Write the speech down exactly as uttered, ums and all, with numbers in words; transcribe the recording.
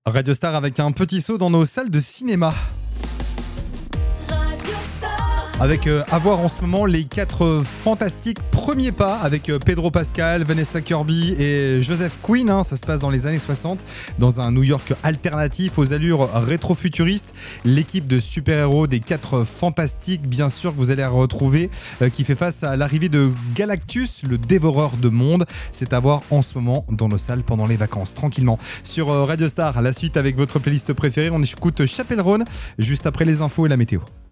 Radio Star avec un petit saut dans nos salles de cinéma. Avec euh, à voir en ce moment les quatre euh, fantastiques premiers pas avec euh, Pedro Pascal, Vanessa Kirby et Joseph Quinn. Hein, ça se passe dans les années soixante dans un New York alternatif aux allures rétro-futuristes. L'équipe de super-héros des quatre fantastiques, bien sûr, que vous allez retrouver, euh, qui fait face à l'arrivée de Galactus, le dévoreur de monde. C'est à voir en ce moment dans nos salles pendant les vacances, tranquillement. Sur euh, Radio Star, la suite avec votre playlist préférée, on écoute Chapelle Roan juste après les infos et la météo.